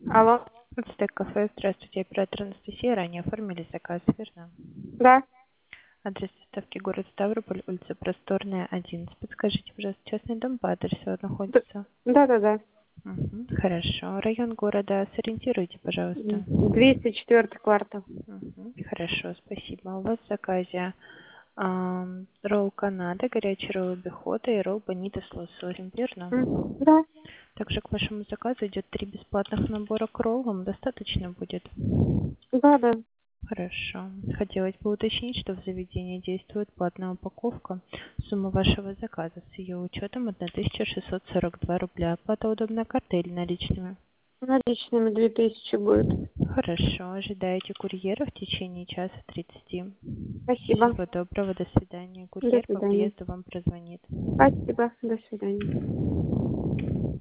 Алло. Ацтек кафе. Здравствуйте, оператор Анастасия. Ранее оформили заказ, верно? Да. Адрес доставки город Ставрополь, улица Просторная, 11. Подскажите, пожалуйста, частный дом по адресу находится? Да. Хорошо. Район города сориентируйте, пожалуйста. 204 квартал. Хорошо, спасибо. У вас в заказе ролл Канада, горячий ролл бихота и ролл бонита с лососем, верно? Да. Также к вашему заказу идет 3 бесплатных набора к роллам. Достаточно будет? Да. Хорошо. Хотелось бы уточнить, что в заведении действует платная упаковка. Сумма вашего заказа с ее учетом 1642 рубля. Оплата удобная картой или наличными? Наличными 2000 будет. Хорошо. Ожидаете курьера в течение часа 30. Спасибо. Всего доброго. До свидания. До Курьер по свидания. приезду вам прозвонит. Спасибо. До свидания.